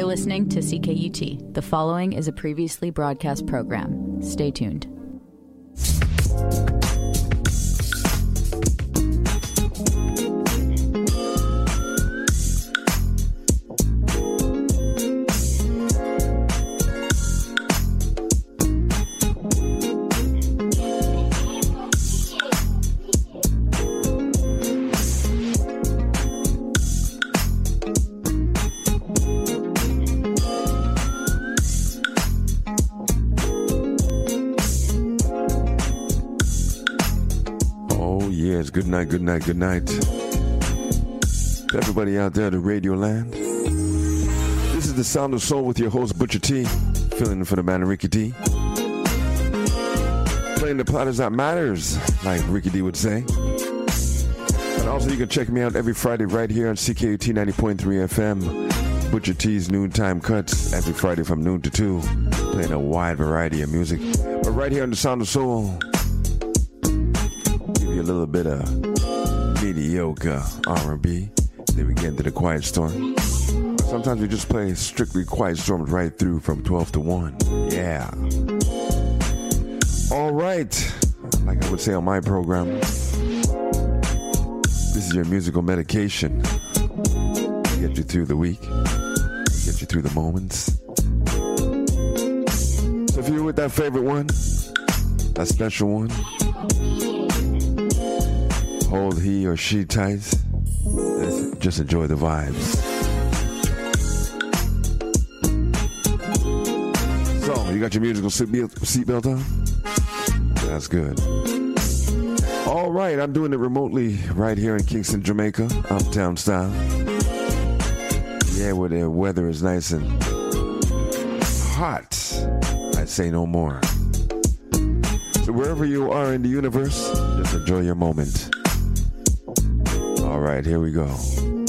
You're listening to CKUT. The following is a previously broadcast program. Stay tuned. Good night, good night, good night. To everybody out there to Radio Land. This is the Sound of Soul with your host, Butcher T, filling in for the man, Ricky D. Playing the platters that matters, like Ricky D would say. And also, you can check me out every Friday right here on CKUT 90.3 FM. Butcher T's Noontime Cuts every Friday from noon to 2. Playing a wide variety of music. But right here on the Sound of Soul, a little bit of mediocre R&B. Then we get into the Quiet Storm. Sometimes we just play strictly Quiet Storms right through from 12 to 1. Yeah. All right. Like I would say on my program, this is your musical medication to get you through the week, get you through the moments. So if you're with that favorite one, that special one, hold he or she tight. Just enjoy the vibes. So, you got your musical seatbelt on? That's good. All right, I'm doing it remotely right here in Kingston, Jamaica, uptown style. Yeah, where the weather is nice and hot. I say no more. So wherever you are in the universe, just enjoy your moment. All right, here we go.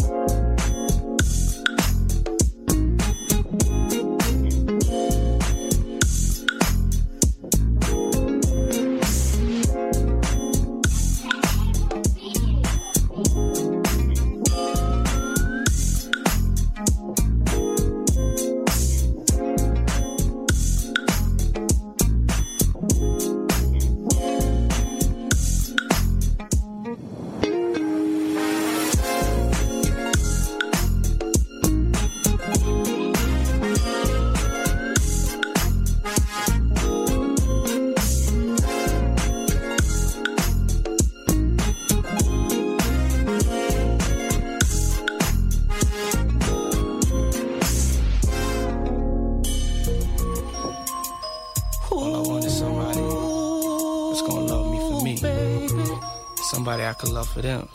For them.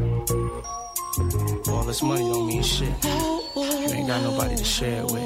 All this money don't mean shit. You ain't got nobody to share it with.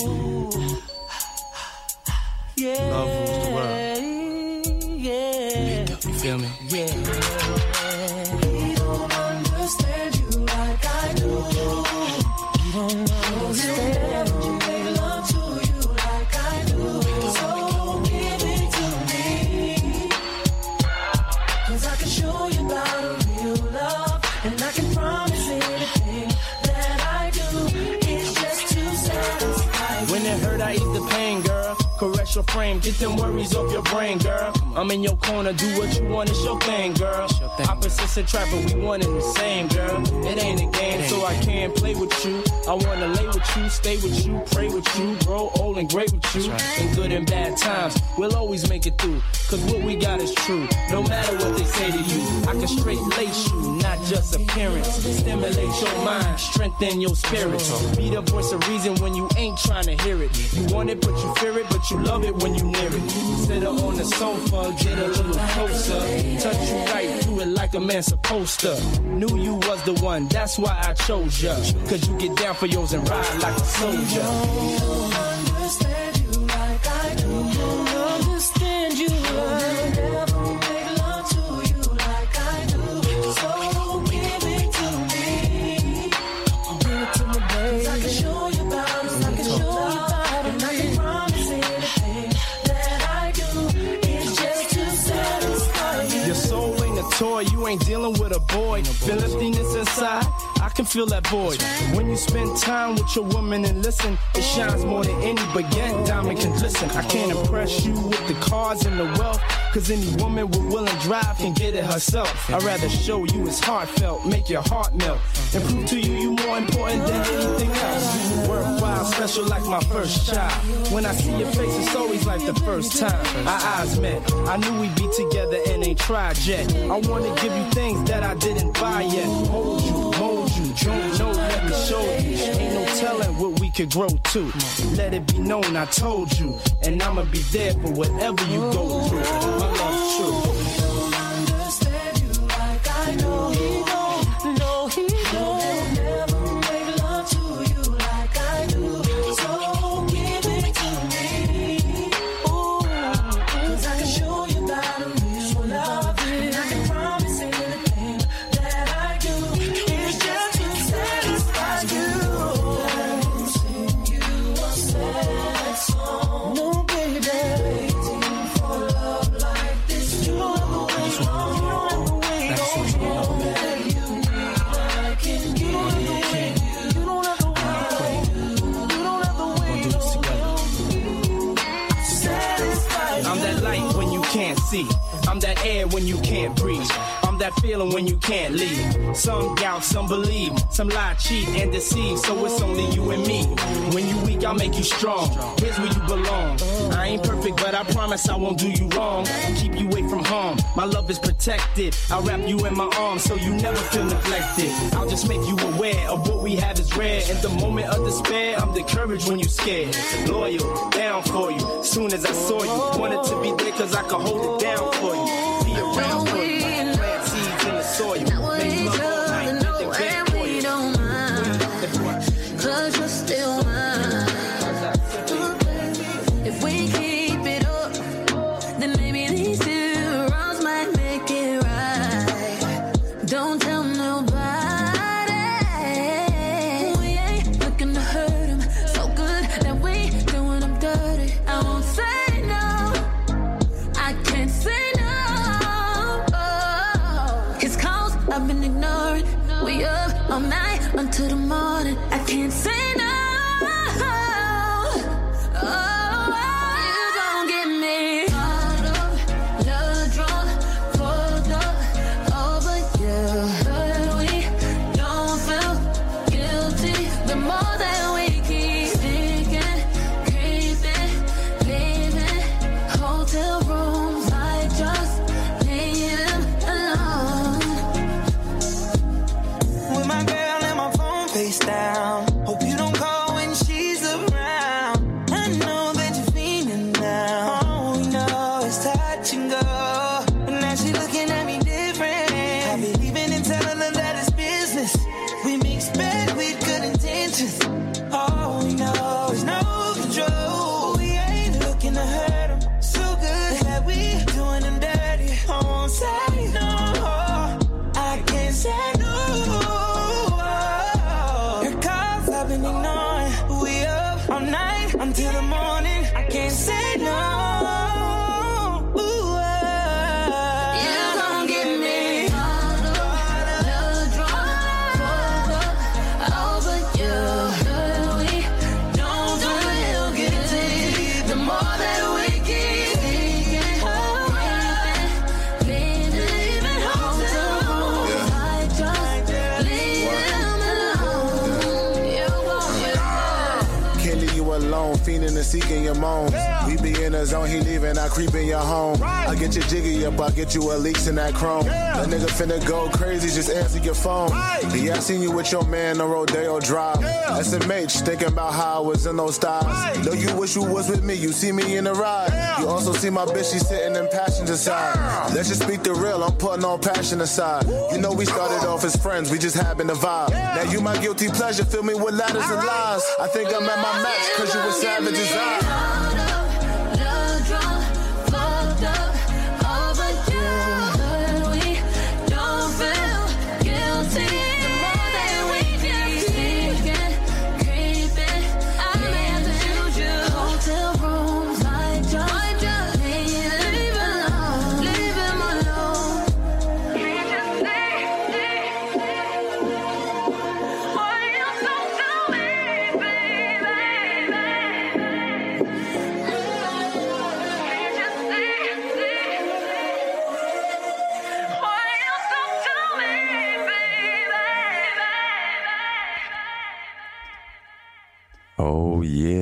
Love rules the world. You feel me? We don't understand you like I do. We don't understand you. Make love to you like I do. So give it to me. 'Cause I can show you about a real love. And I can promise anything that I do is just to satisfy. When it hurt, I ease the pain, girl. Caress your frame, get them worries off your brain, girl. I'm in your corner, do what you want, it's your thing, girl. Opposites attract, but we one and the same, girl. It ain't a game, so I can't play with you. I wanna lay with you, stay with you, pray with you, grow old and great with you. In good and bad times, we'll always make it through. 'Cause what we got is true, no matter what they say to you. I can straight lace you, not just appearance. Stimulate your mind, strengthen your spirit. Be the voice of reason when you ain't trying to hear it. You want it, but you fear it, but you love it when you near it. Sit up on the sofa, get a little closer. Touch you right through it like a man supposed to. Knew you was the one, that's why I chose ya. 'Cause you get down for yours and ride like a soldier. We don't understand you like I do. We don't understand you like never make love to you like I do. So give it to me. Give it to me, baby. 'Cause I can show you about it. I can show you about it. And I can promise anything that I do is just to satisfy you. Your soul ain't a toy, you ain't dealing with a boy. Feel emptiness inside, I can feel that void. When you spend time with your woman and listen, it shines more than any baguette diamond can glisten. I can't impress you with the cars and the wealth, cause any woman with will and drive can get it herself. I'd rather show you it's heartfelt, make your heart melt, and prove to you more important than anything else. Worthwhile, special like my first child. When I see your face, it's always like the first time our eyes met. I knew we'd be together and ain't tried yet. I wanna give you things that I didn't buy yet. Hold you, mold you, don't know, let me show you. Ain't no telling what we could grow to. Let it be known I told you, and I'ma be there for whatever you go through. My love's true. He don't understand you like I know. He don't, no, he don't. He'll never make love to you like I do. So give it to me. Ooh, cause I can show you that I'm real love. And I can promise anything that I do. It's just to satisfy you. Sing you a sad song. No, baby. Waiting for love like this. You don't ever wait long. You don't ever wait long. That you need, I can give you. You don't ever wait. You don't ever wait long. Satisfy you. I'm that light when you can't see. I'm that air when you can't breathe. I'm that feeling when you can't leave. Some doubt, some believe. Some lie, cheat, and deceive. So it's only you and me. When you weak, I'll make you strong. Here's where you belong. I ain't perfect, but I promise I won't do you wrong. Keep you away from harm. My love is protected. I'll wrap you in my arms so you never feel neglected. I'll just make you aware of what we have is rare. In the moment of despair, I'm the courage when you scared. Loyal, down for you. Soon as I saw you, wanted to be there cause I could hold it down for you. Be around for you. Plant seeds in the soil. Make love all night. Nothing bad for you. Cause you're still mine. If we keep it up, then maybe these two wrongs might make it right. Don't tell nobody. We ain't looking to hurt him. So good that we doing them dirty. I won't say no. I can't say no. His calls I've been ignoring. We up all night until the morning. I can't say no. You don't get me caught up, love drawn, pulled up over you. But we don't feel guilty. The more that we keep thinking, creeping, leaving hotel rooms, I just leave them alone. With my girl and my phone face down. Hope you don't call when she's around. I know that you're feeling now. Oh, you know it's touch and go. But now she looking at me different. I be leaving and telling her that it's business. We mix bad with good intentions. Oh, you know it's no control. We ain't looking to hurt him. So good that we doing them dirty. I won't say no. I can't say no. Your calls I've been ignoring. We up all night until the morning. I can't say no. Ooh, You don't get me caught up, love drawn, pulled up over you. But we don't feel guilty. The more that we keep thinking, leaving hotel rooms, I just leave them alone. You won't Can't leave you alone, fiending and seeking your moans. We be in the zone, he leaving, I creep in your home. I get your jiggy up, I get you a leaks in that chrome. That nigga finna go crazy, just answer your phone. Yeah, I seen you with your man on Rodeo Drive. SMH, thinking about how I was in those styles. Know you wish you was with me, you see me in the ride. You also see my bitch, she sitting in passenger side. Let's just speak the real, I'm putting all passion aside. You know we started off as friends, we just having a vibe. Now you my guilty pleasure, fill me with ladders and lies. I think I'm at my match, cause you was savage as I. caught up, love drawn, fucked up over you. But we don't feel guilty. The more that we keep thinking, creeping, leaving hotel rooms, I just leave alone, leave him alone.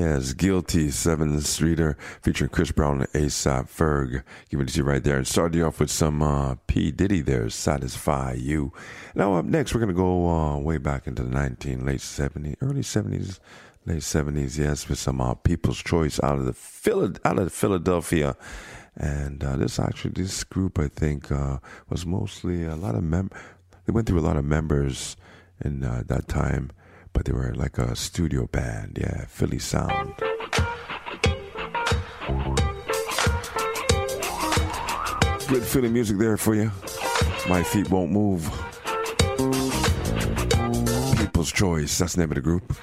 Yes, Guilty, 7th Streeter, featuring Chris Brown and A$AP Ferg. Giving it to you right there. And started you off with some P. Diddy there, Satisfy You. Now up next, we're going to go way back into the early 70s, late 70s, yes, with some People's Choice out of Philadelphia. And this group, I think, was mostly a lot of they went through a lot of members in that time, but they were like a studio band, yeah, Philly sound. Good Philly music there for you. My Feet Won't Move. People's Choice, that's the name of the group.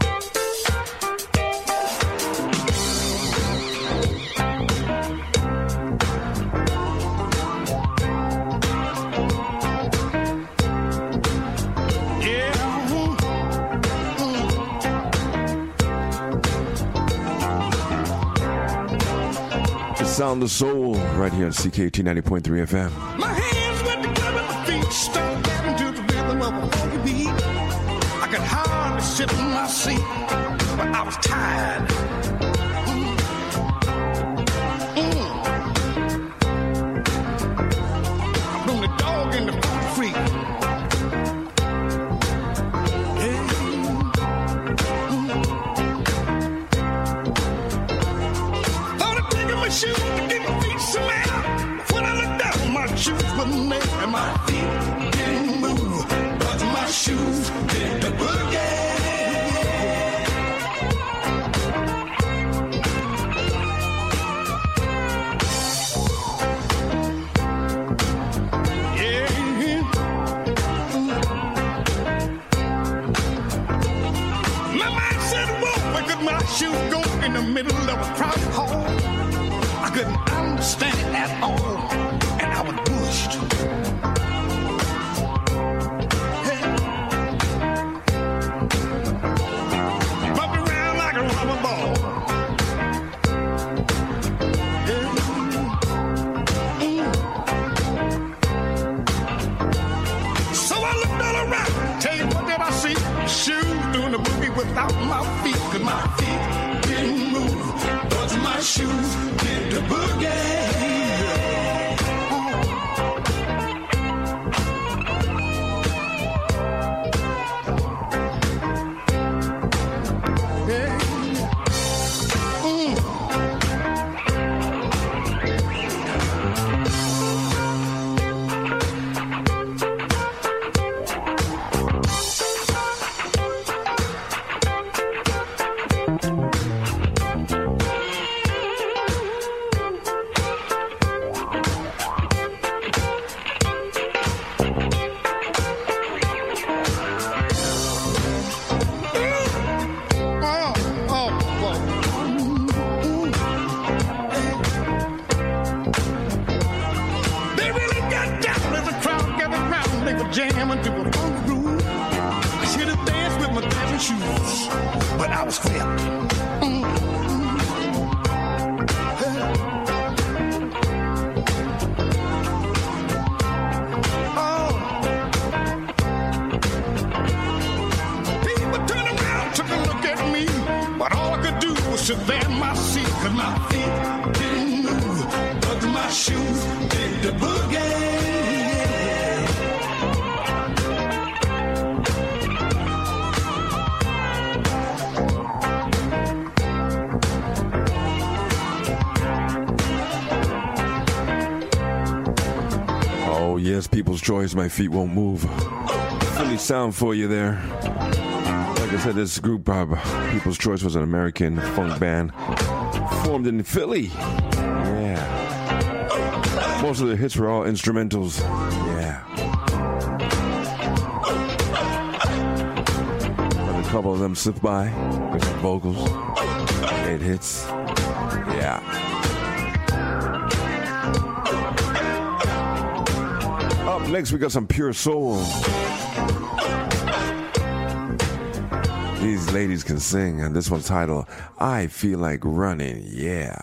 Sound of Soul right here on CKT 90.3 FM. My hands went together, my feet started getting to the rhythm of a funky beat. I could hardly sit in my seat, but I was tired. From the dog and the funky freak. Shoes to get my feet some air. When I looked down, my shoes wouldn't make and my feet didn't move, but my shoes did the boogie. Yeah. My mind said, whoa, where could my shoes go in the middle of a crowded hall? I couldn't understand it at all, and I was pushed. Hey. Bumped around like a rubber ball. Yeah. So I looked all around. Tell you what did I see? Shoes doing the boogie without my feet, 'cause my feet didn't move, but my shoes did the boogie. People's Choice, My Feet Won't Move. Philly sound for you there. Like I said, this group, People's Choice, was an American funk band formed in Philly. Yeah. Most of their hits were all instrumentals. Yeah. And a couple of them slipped by with some vocals. Made hits. Yeah. Up next, we got some Pure Soul. These ladies can sing, and this one's titled, I Feel Like Running, yeah.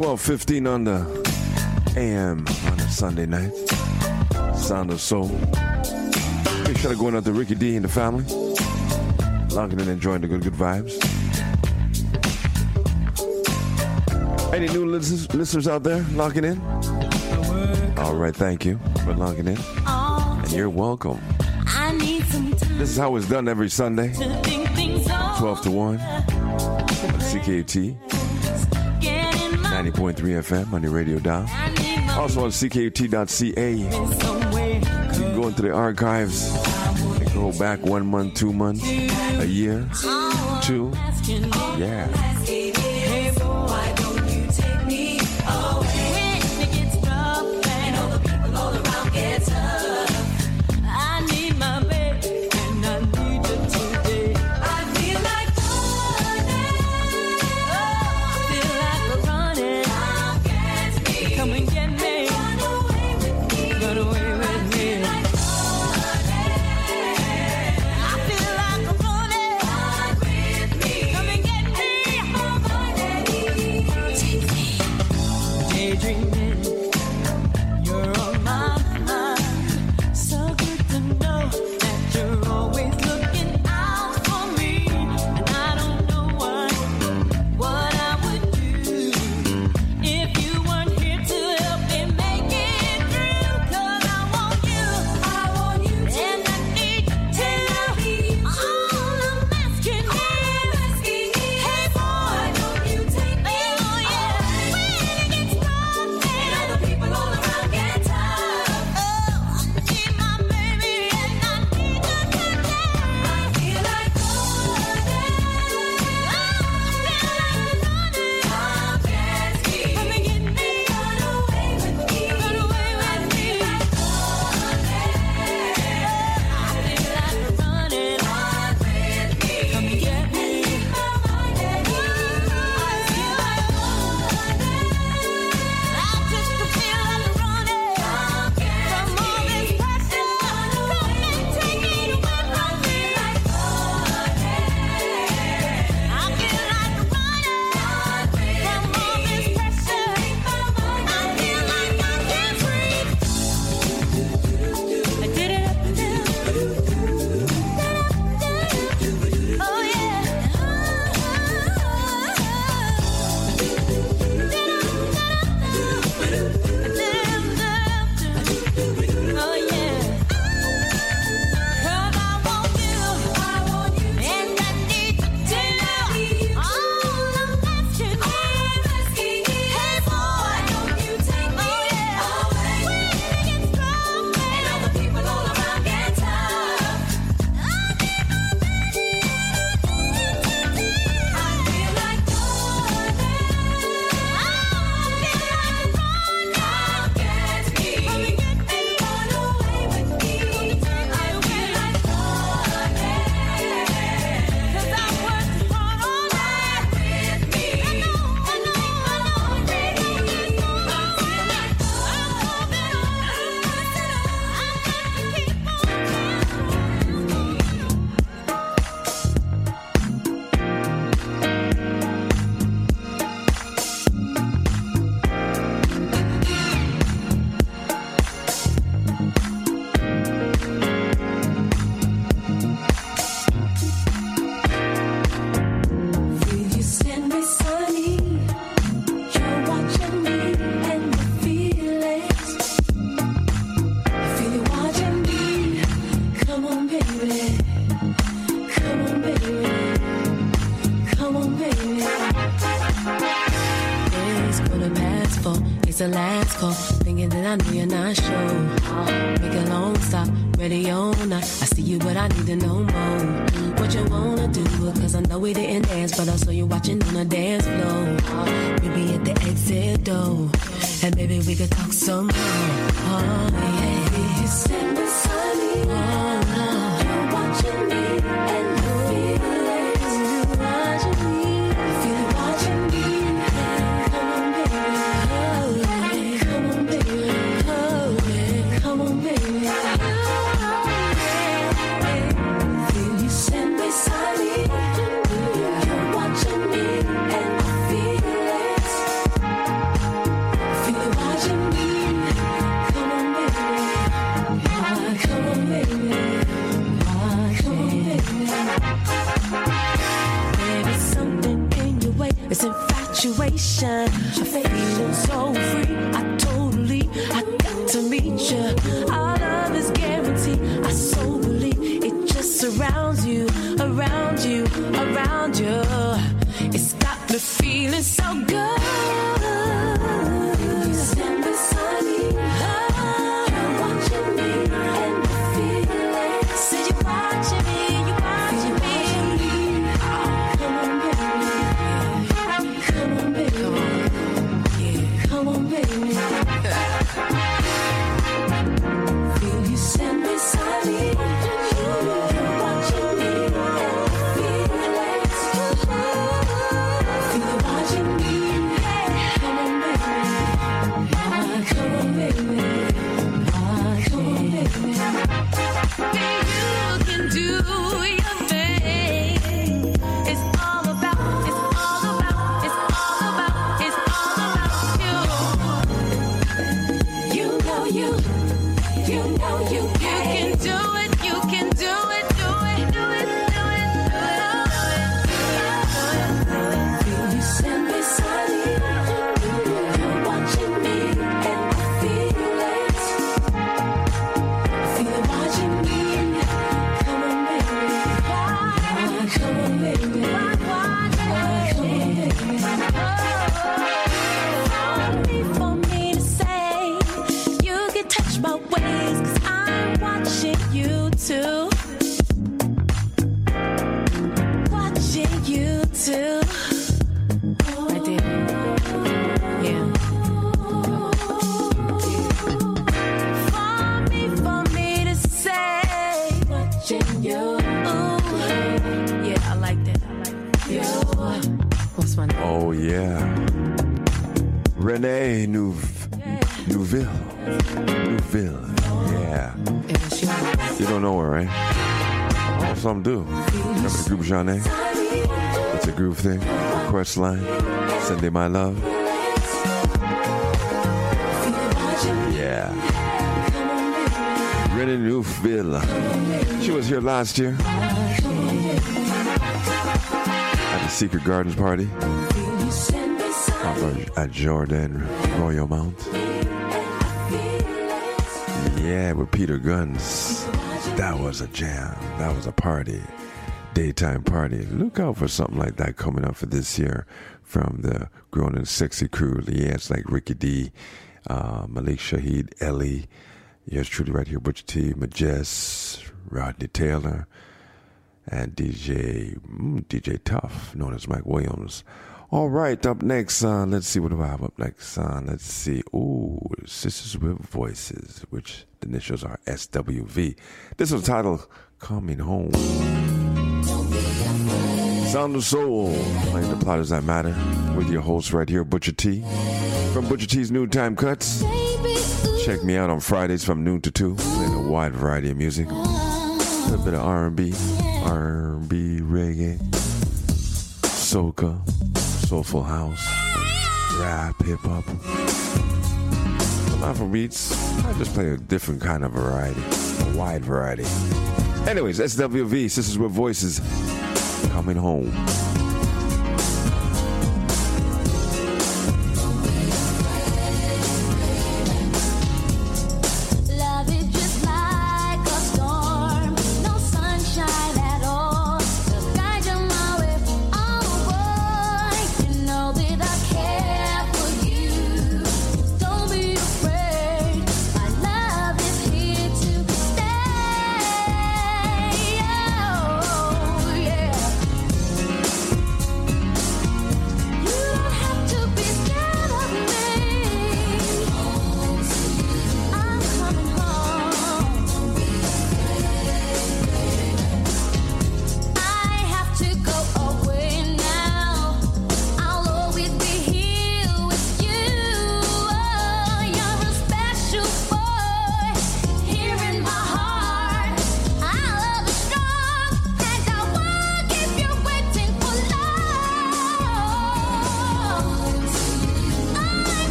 12:15 on the AM on a Sunday night. Sound of Soul. Big shout out going out to Ricky D and the family. Logging in, enjoying the good vibes. Any new listeners out there logging in? All right, thank you for logging in. And you're welcome. I need some time. This is how it's done every Sunday, 12 to 1. CKUT 90.3 FM on your radio dial. Also on CKUT.ca. You can go into the archives and go back 1 month, 2 months, a year, 2. Yeah. The last call, thinking that I know you're not sure. Make a long stop, ready or not. I see you, but I need to know more. What you wanna do? Cause I know we didn't dance, but I saw you watching on the dance floor. Maybe at the exit door, and maybe we could talk some more. Oh yeah, you stand beside me. Oh no, you're watching me, and the feelings you're watching me. I feel it watching me. Beside me, you're watching me and my feelings. around you. It's got me feeling so good. You stand beside me. You're watching me and I feel it. Said you're watching me, you're watching me. Come on, baby. Come on, baby. Come on, baby. Feel you stand beside me. You're watching me and I feel it. Feel you watching me. Come on, baby. Come on, baby. Come on, baby. You can do your thing. It's all about, it's all about, it's all about, it's all about you. You know you can do it, you can do it, do it, do it, do it, do it. Feel you stand beside me. You're watching me and I feel it. Feel you watching me. Come on, baby. Come on, baby. For me to say, you can touch my ways, 'cause I'm watching you too. Watching you too. Right there. Yeah. For me to say, watching you. Ooh. Yeah, I like that. What's my name? Oh, yeah. Renee Neuville. Yeah. You don't know her, right? Oh, some do. Remember the group Jeanne? It's a groove thing. Request line. Sunday My Love. Yeah. Renee Neuville. She was here last year at the Secret Gardens party over at Jordan Royal Mount. Yeah, with Peter Guns. That was a jam. That was a party. Daytime party. Look out for something like that coming up for this year from the Grown and Sexy crew. Yeah, it's like Ricky D, Malik Shaheed, Ellie. Yours truly right here, Butcher T, Majest, Rodney Taylor, and DJ Tough, known as Mike Williams. All right, up next, let's see, what do I have up next? Let's see. Ooh, Sisters with Voices, which the initials are SWV. This was titled Coming Home. Sound of Soul, playing the Plotters That Matter, with your host right here, Butcher T, from Butcher T's Noontime Cuts. Check me out on Fridays from noon to 2, playing a wide variety of music. A little bit of R&B, reggae, soca, soulful house, rap, hip-hop. Some Afrobeats. I just play a different kind of variety, a wide variety. Anyways, SWV, Sisters with Voices, Coming Home.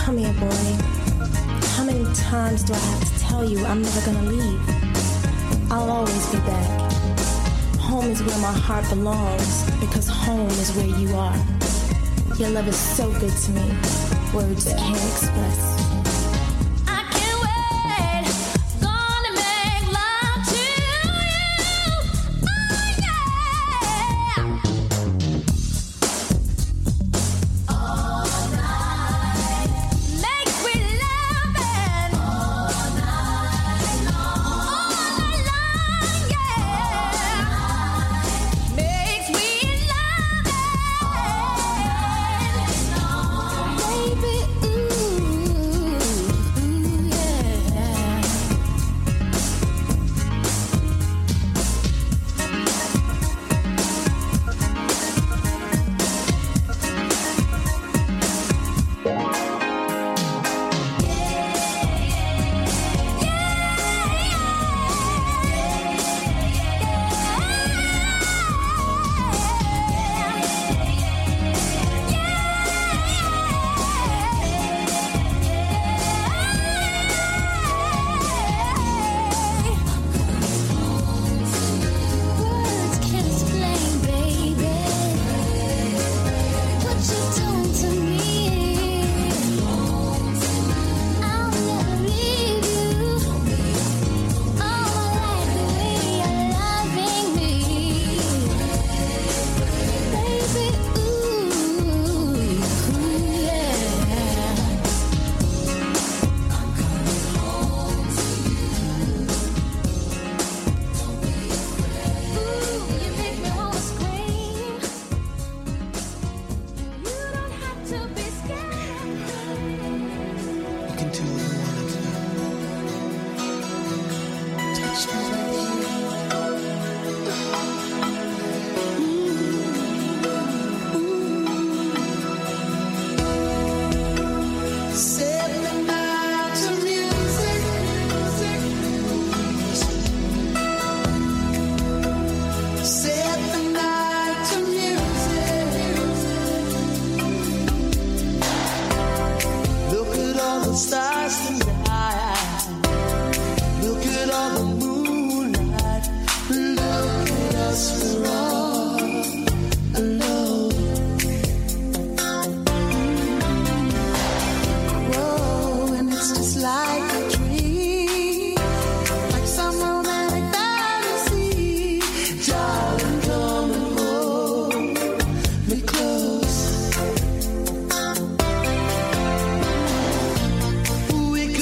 Come here, boy. How many times do I have to tell you I'm never gonna leave? I'll always be back. Home is where my heart belongs, because home is where you are. Your love is so good to me, words can't express. We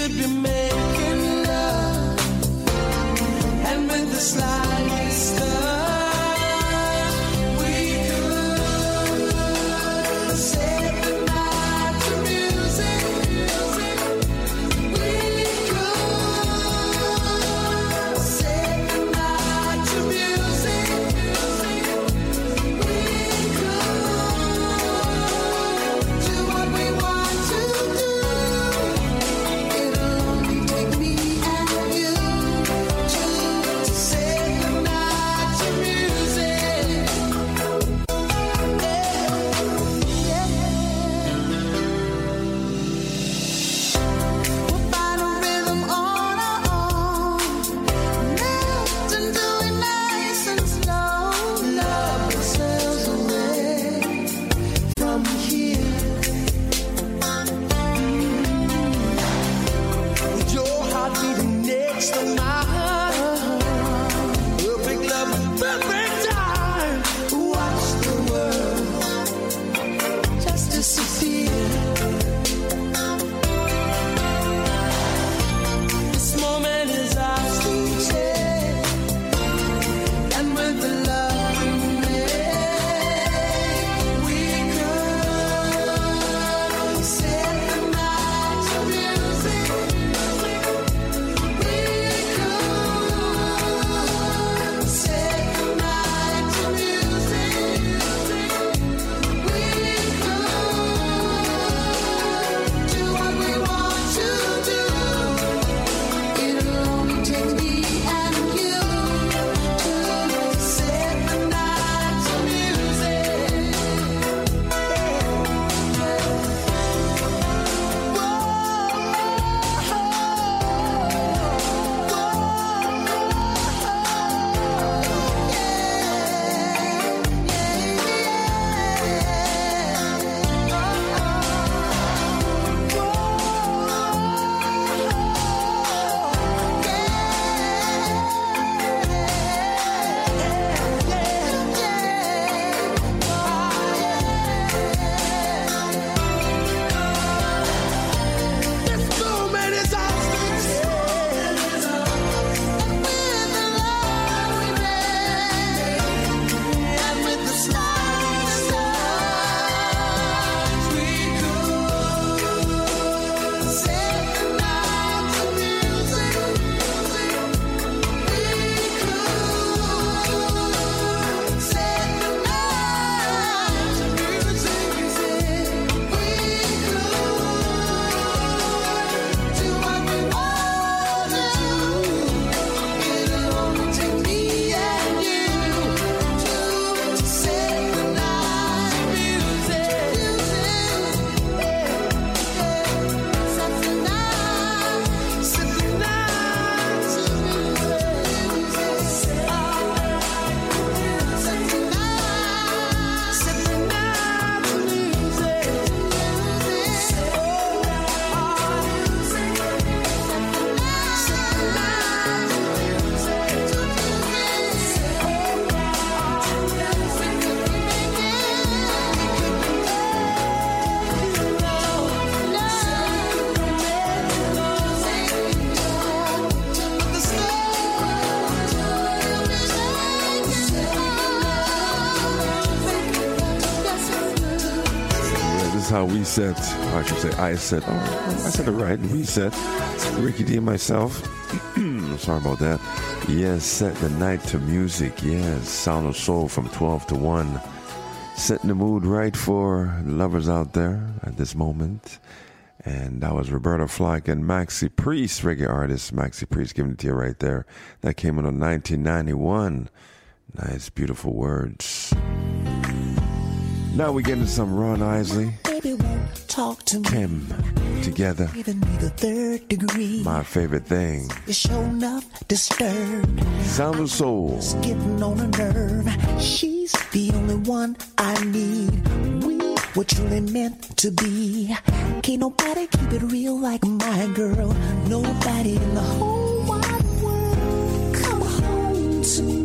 reset. I should say I said. Oh, I said it right. Reset. Ricky D and myself. Sorry about that. Yes, set the night to music. Yes, Sound of Soul from 12 to 1. Setting the mood right for lovers out there at this moment. And that was Roberta Flack and Maxi Priest, reggae artist Maxi Priest, giving it to you right there. That came out in 1991. Nice, beautiful words. Now we get into some Ron Isley. Baby won't talk to Kim together. Giving me the third degree. My favorite thing. You're sure enough disturbed. Sound of Soul. It's getting on a nerve. She's the only one I need. We were truly meant to be. Can't nobody keep it real like my girl. Nobody in the whole wide world. Come home to me.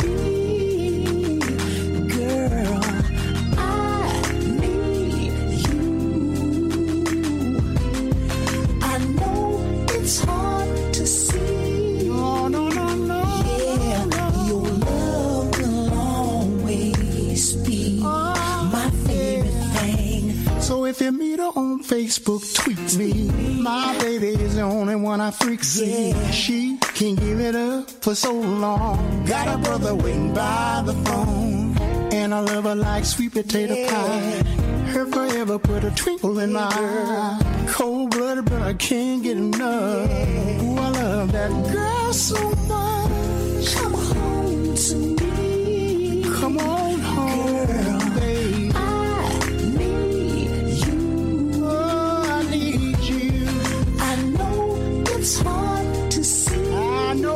It's hard to see. No. Yeah, your love will always be my favorite thing. So if you meet her on Facebook, tweet me. My baby is the only one I freak see. Yeah. She can't give it up for so long. Got a brother waiting by the phone. And I love her like sweet potato pie. Her forever put a twinkle in my eye. Cold-blooded, but I can't get enough. Ooh, I love that girl so much. Come home to me. Come on home, girl, baby. I need you. Oh, I need you. I know it's hard to see. I know.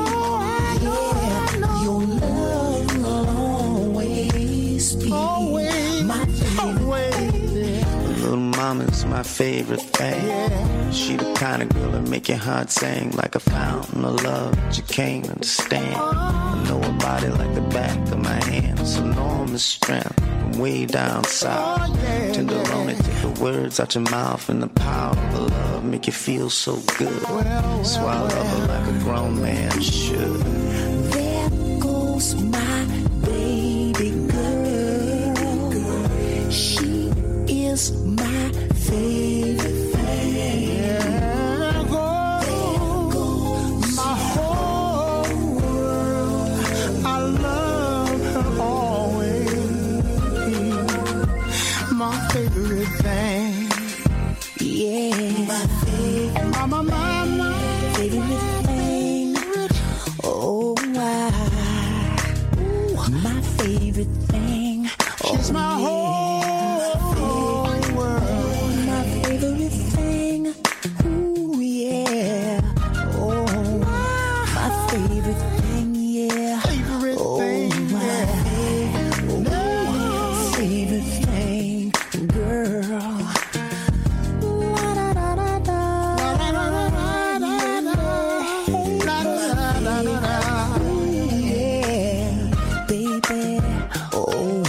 Your love will always be my favorite thing. Little mama's my favorite thing. Yeah. She the kind of girl that make your heart sing like a fountain of love that you can't understand. I know her body like the back of my hand. It's enormous strength from way down south. Tenderoni, take the words out your mouth, and the power of the love make you feel so good. So I love her like a grown man should. There goes my baby girl. She is my favorite thing. There goes my whole world. I love her always. My favorite thing. Yeah, my favorite, My favorite thing. Oh, wow. My favorite thing. She's my whole world. My favorite thing. Ooh, yeah. Oh, my favorite thing, yeah. Favorite thing, Favorite thing, girl. La da da da da. La da da da da da. Yeah, baby. Oh,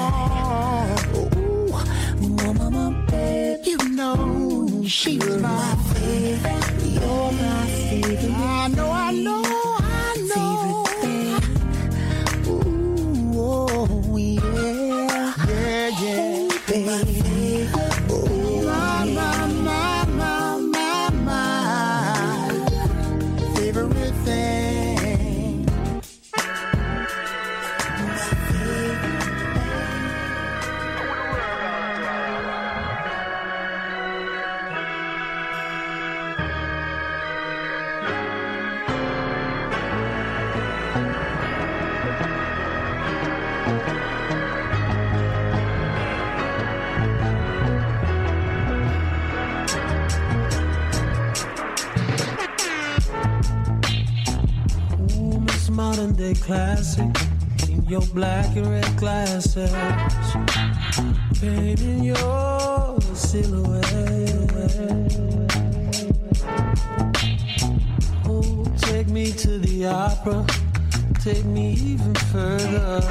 mama, baby. You know she's my favorite. You're my favorite. I know. Favorite thing. Ooh, oh, yeah. Yeah. Baby. Oh, My favorite thing. Ooh, Miss Modern Day Classic in your black and red glasses, painting your silhouette. Oh, take me to the opera, take me even further.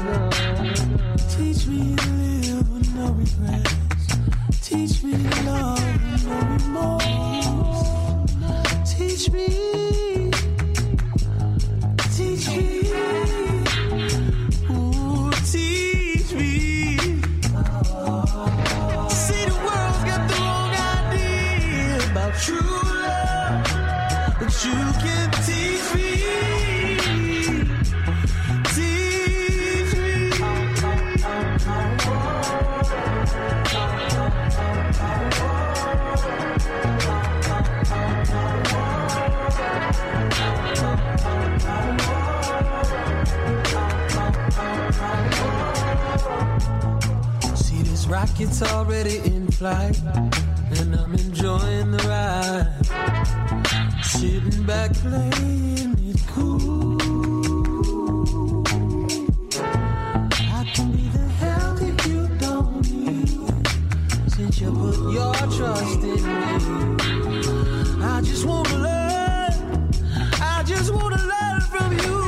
Teach me to live with no regrets. Teach me to love with no remorse. Teach me. Ooh, teach me. See, the world's got flight, and I'm enjoying the ride. Sitting back playing it cool. I can be the help that you don't need, since you put your trust in me. I just wanna learn, I just wanna learn from you.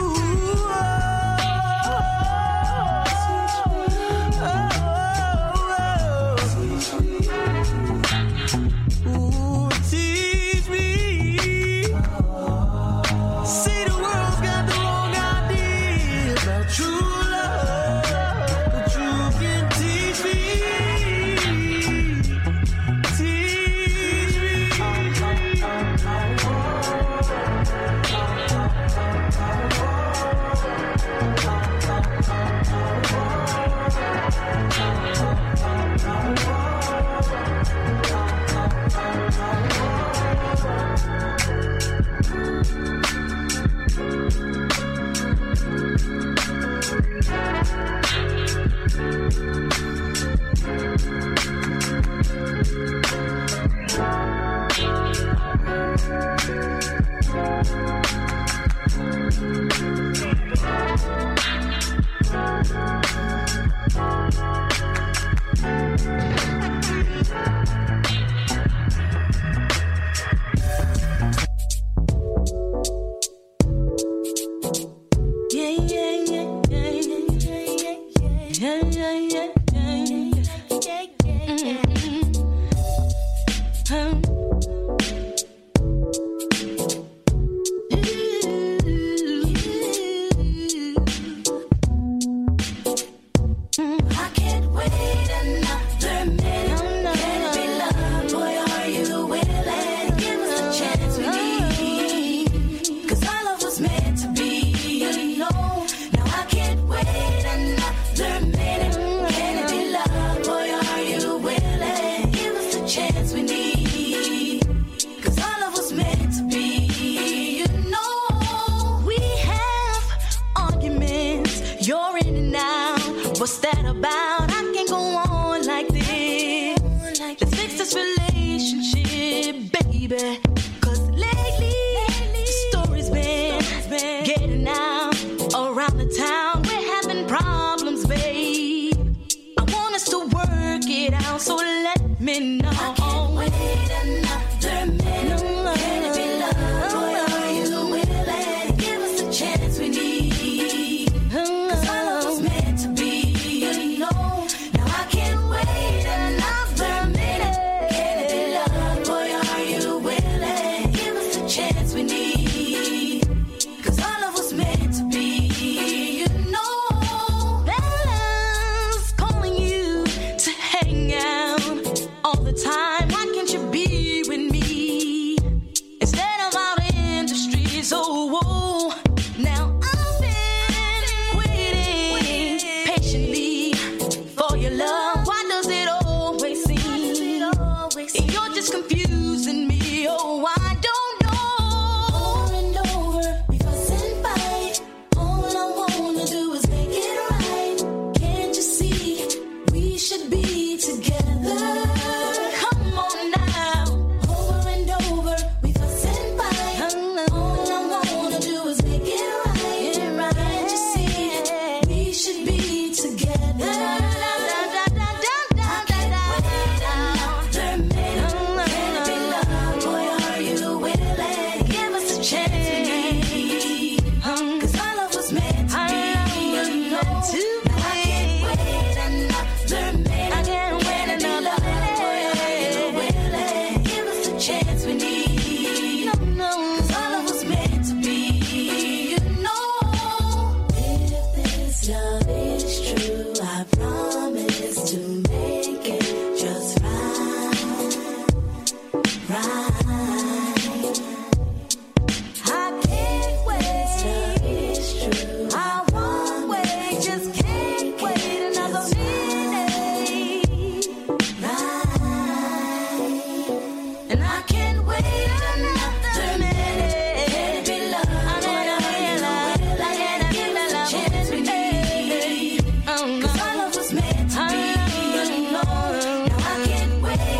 Cause our love was meant to be. Now I can't wait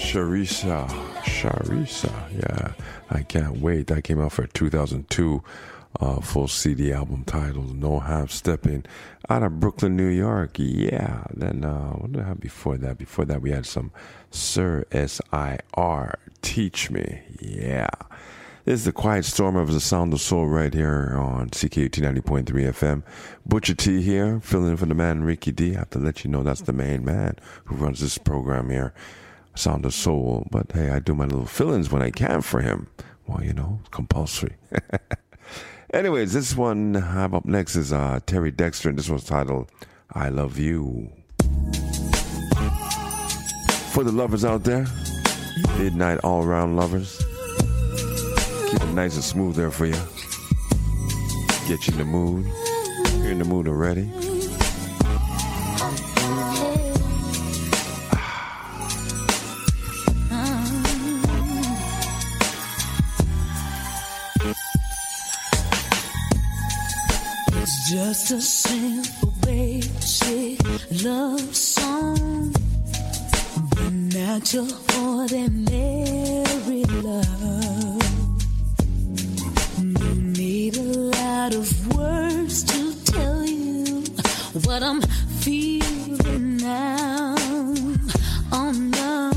Sharisa, yeah, I can't wait. That came out for 2002 full CD album titled No Half Stepping out of Brooklyn, New York. Yeah, then what did I have before that? Before that, we had some Sir S.I.R. Teach Me. Yeah. This is the Quiet Storm of the Sound of Soul right here on CKUT 90.3 FM. Butcher T here, filling in for the man Ricky D. I have to let you know that's the main man who runs this program here, Sound of Soul. But hey, I do my little fill-ins when I can for him. Well, you know, it's compulsory. Anyways, this one I have up next is Terry Dexter, and this one's titled I Love You. For the lovers out there, midnight all-around lovers, keep it nice and smooth there for you. Get you in the mood. You're in the mood already. It's just a simple basic love song, but not your ordinary love. No need a lot of words to tell you what I'm feeling now. Oh no,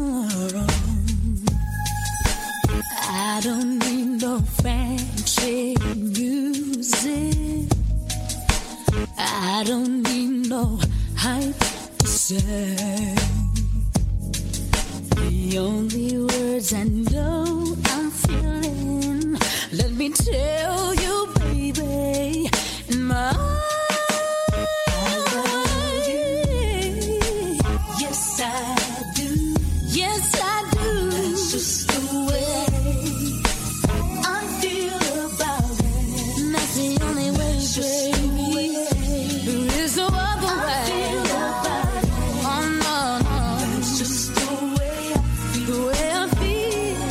I don't need no fancy music. I don't need no hype to say. The only words I know I'm feeling, let me tell you, baby, in my eyes. Yes, I do. Yes, I do. That's just the way I feel about it. And that's the only way, baby. There is no other way. Oh, no, no. That's just the way I feel. The way I feel.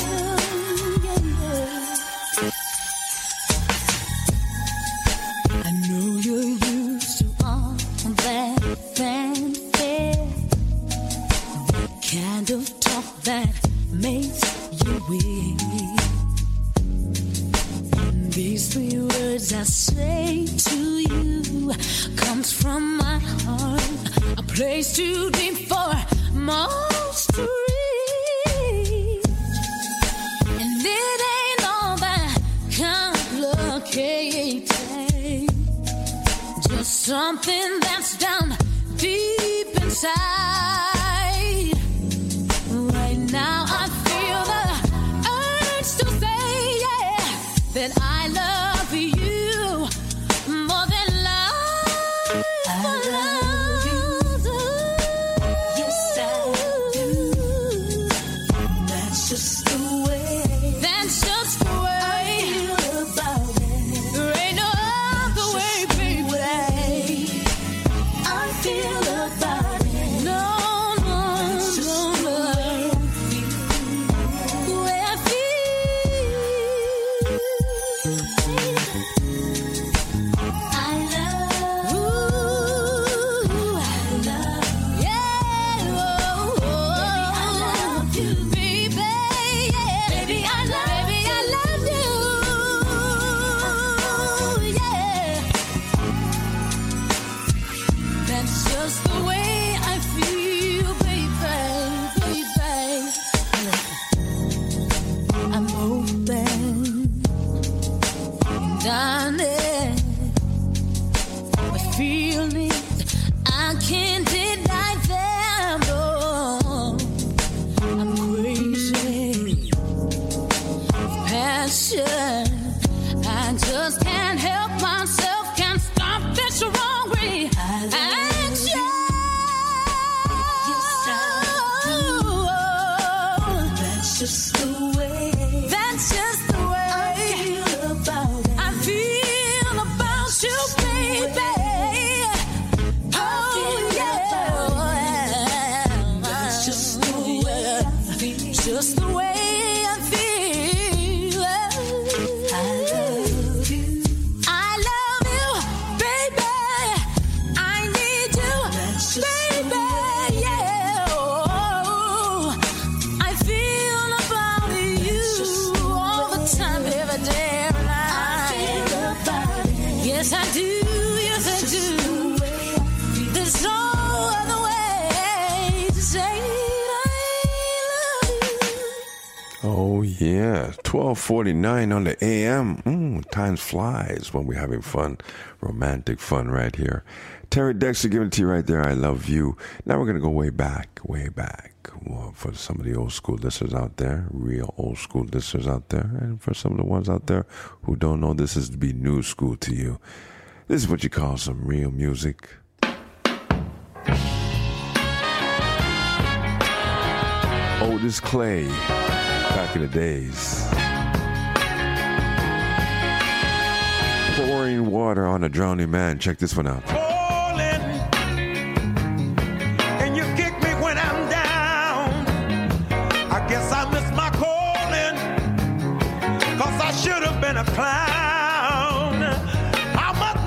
Yeah. I know you're used to all that fanfare, the kind of talk that makes you weak. And these three words I say to you comes from my heart, a place too deep for most to reach. And it ain't all that complicated, just something that's down deep inside. Right now I feel the urge to say, yeah, that I love you more than life. I love you. Yes, I do. That's just the way. That's just the way I feel about it. There ain't no other way, baby. I feel about it. No, no, no, no. The way I feel. I love. Ooh, I love. Yeah, oh, I love you, baby. Yeah, baby, I love you. Yeah. That's just the way I feel, baby, baby. I'm open and honest with feelings, I can't deny them. No, I'm crazy with passion. I just can't help myself, can't stop this wrong way. Action. That's just the way. That's just the way I feel about it. I feel about you, baby. Oh yeah. That's just the way I feel. Just the way I feel. I love you. Yes, I do. Yes, I do. There's no other way to say Oh, yeah. 12:49 on the AM. Time flies when we're having fun. Romantic fun right here. Terry Dexter giving it to you right there. I love you. Now we're going to go way back. Well, for some of the old school listeners out there, real old school listeners out there, and for some of the ones out there who don't know, this is to be new school to you. This is what you call some real music. Otis Clay. Back in the days. Pouring water on a drowning man. Check this one out. Falling, and you kick me when I'm down. I guess I missed my calling, 'cause I should have been a clown. How much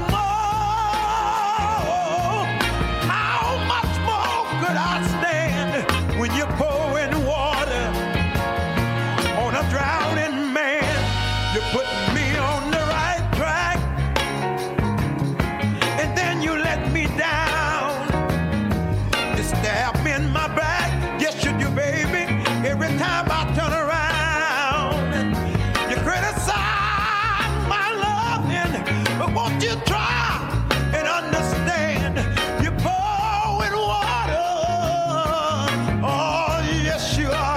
more could I stand when you're pouring water on a drowning man? You put me on the right track, and then you let me down. You stab me in my back, yes you do, baby, every time I turn around. You criticize my loving, but won't you try and understand? You're pouring water, oh yes you are.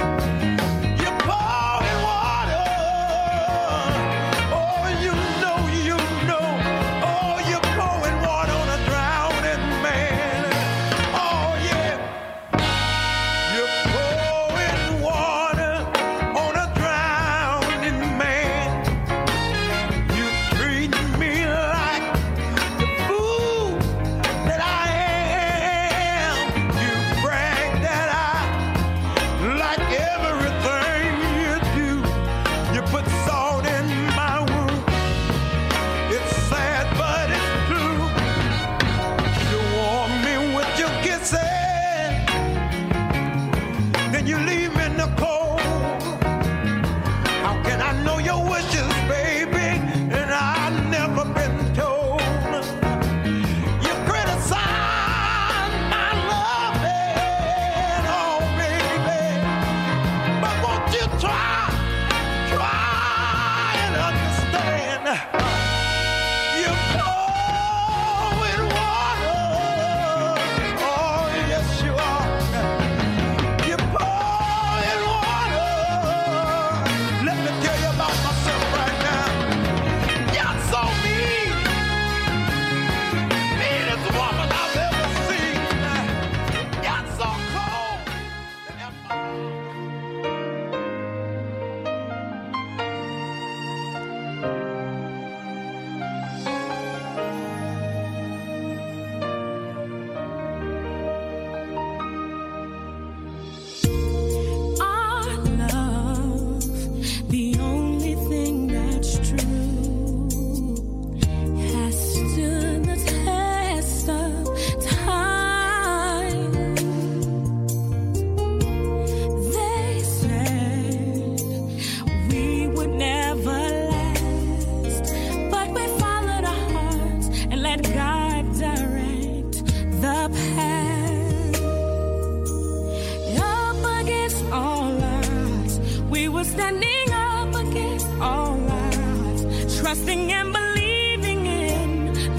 Trusting and believing in the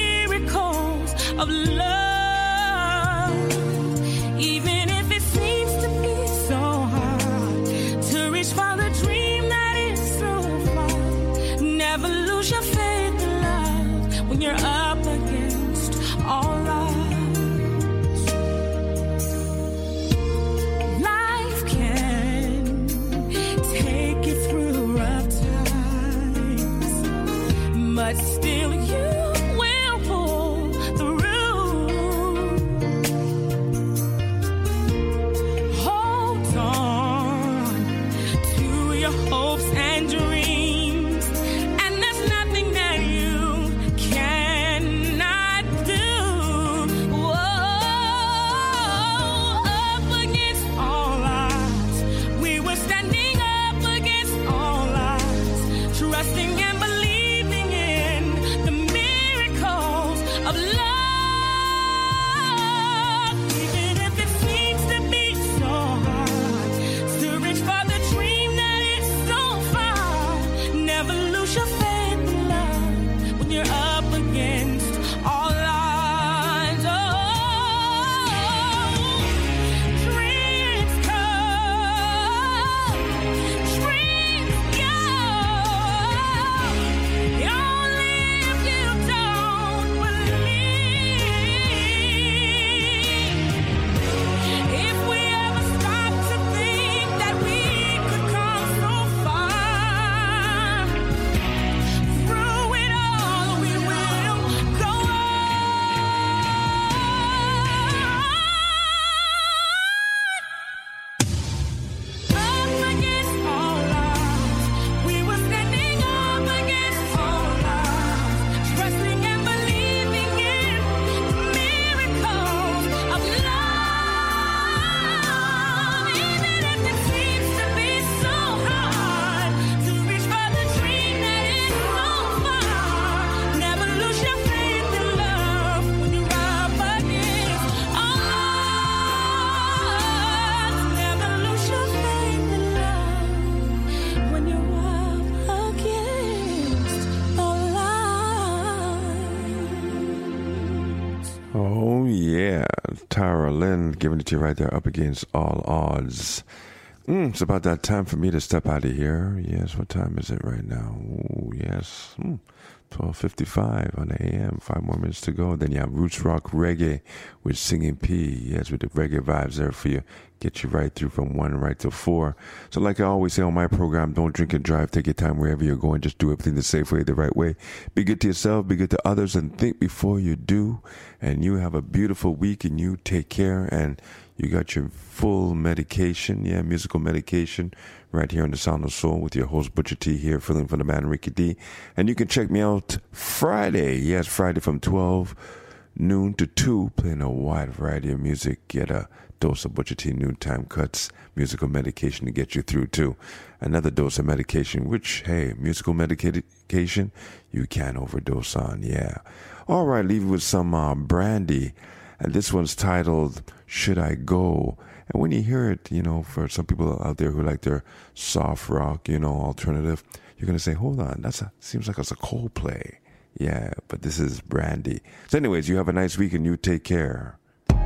miracles of love, even if it seems to be so hard to reach for the dream that is so far. Never lose your faith in love when you're up against all odds. Life can take you through rough times, but still you will pull through. Hold on to your hopes and dreams, and there's nothing that you cannot do. Whoa, up against all odds, we were standing up against all odds, trusting and believing in the Oh, yeah. Tara Lynn giving it to you right there, up against all odds. It's about that time for me to step out of here. Yes, what time is it right now? Oh, yes. 12:55 on the AM. 5 more minutes to go. Then you have Roots Rock Reggae with Singing P. Yes, with the reggae vibes there for you. Get you right through from 1 right to 4. So like I always say on my program, don't drink and drive. Take your time wherever you're going. Just do everything the safe way, the right way. Be good to yourself, be good to others, and think before you do. And you have a beautiful week, and you take care. And you got your full medication, musical medication, right here on The Sound of Soul with your host, Butcher T, here, filling for the man, Ricky D. And you can check me out Friday. Yes, Friday from 12 noon to 2, playing a wide variety of music. Get a dose of Butcher T noontime cuts, musical medication to get you through, too. Another dose of medication, which, hey, musical medication, you can't overdose on, yeah. All right, leave you with some Brandy. And this one's titled, Should I Go? And when you hear it, for some people out there who like their soft rock, alternative, you're going to say, hold on, seems like it's a Coldplay. Yeah, but this is Brandy. So anyways, you have a nice week and you take care.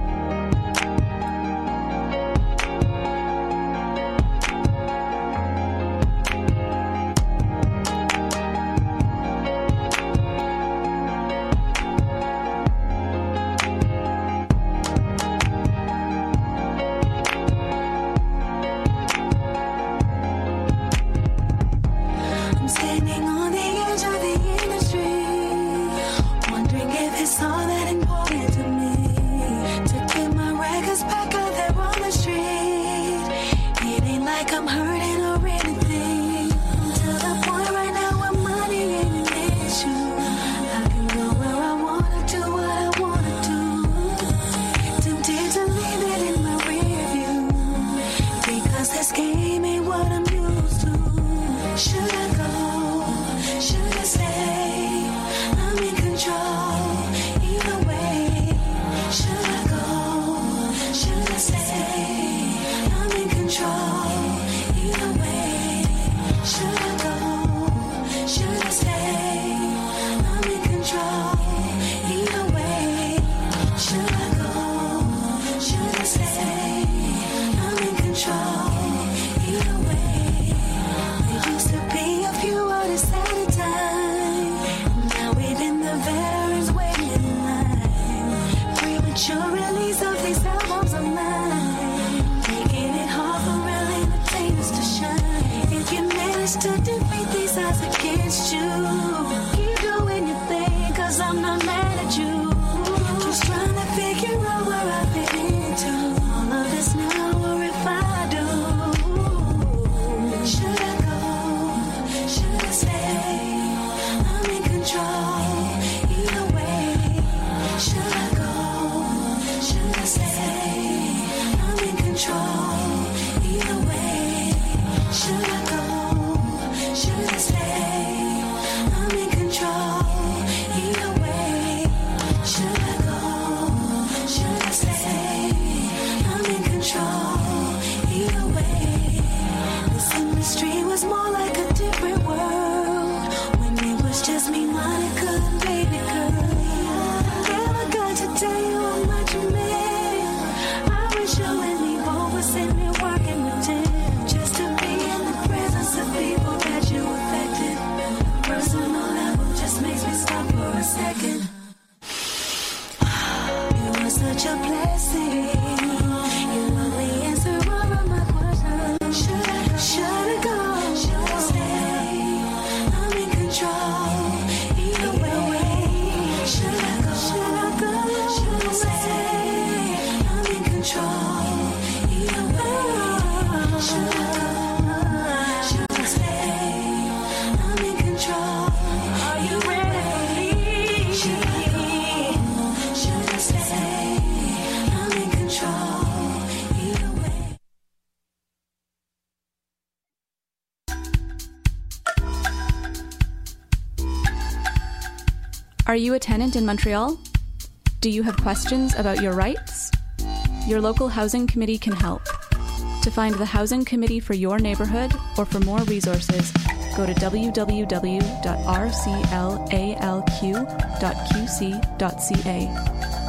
Are you a tenant in Montreal? Do you have questions about your rights? Your local housing committee can help. To find the housing committee for your neighborhood or for more resources, go to www.rclalq.qc.ca.